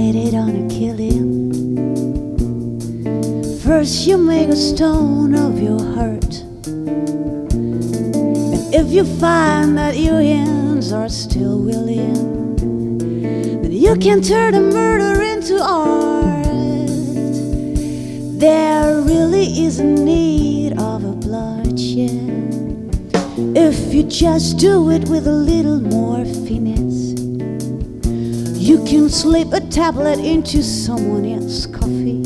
write it on a killing. First you make a stone of your heart, and if you find that your hands are still willing, then you can turn a murder into art. There really is a need of a bloodshed if you just do it with a little more finesse. You can slip a tablet into someone else's coffee,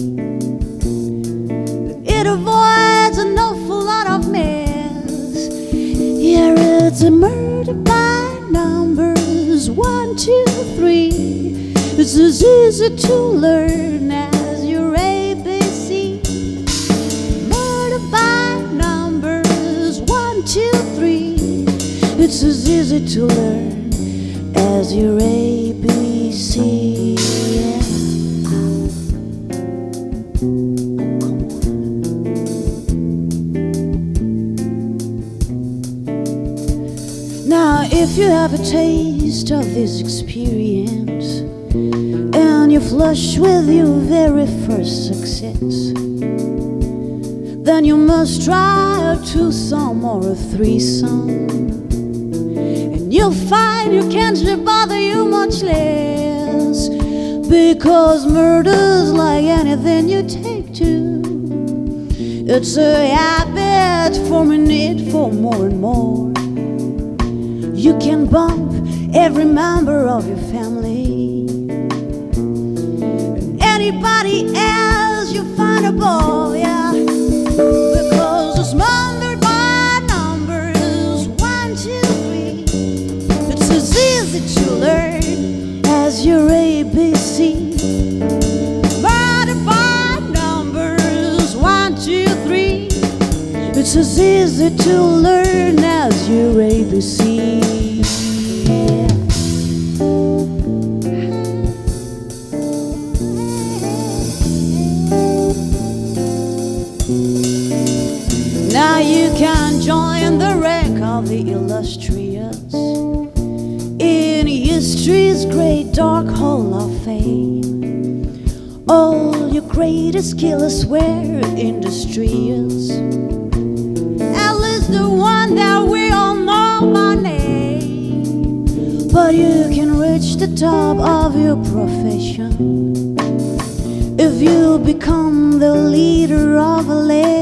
but it avoids an awful lot of mess. Here it's a murder by numbers, 1, 2, 3. It's as easy to learn as your ABC. Murder by numbers, 1, 2, 3. It's as easy to learn as your ABC. Yeah. Now, if you have a taste of this experience and you flush with your very first success, then you must try a twosome or a threesome, and you'll find you can't bother you much less, because murder's like anything you take to. It's a habit forming it for more and more. You can bump every member of your family, and anybody else you find a ball, yeah, because it's murdered by numbers, 1, 2, 3. It's as easy to learn as your ABC. Murdered by numbers, 1, 2, 3. It's as easy to learn as your ABC. Now you can join the rank of the illustrious in history's great dark hall of fame. All your greatest killers were industrious, at least the one that we all know by name. But you can reach the top of your profession if you become the leader of a legend.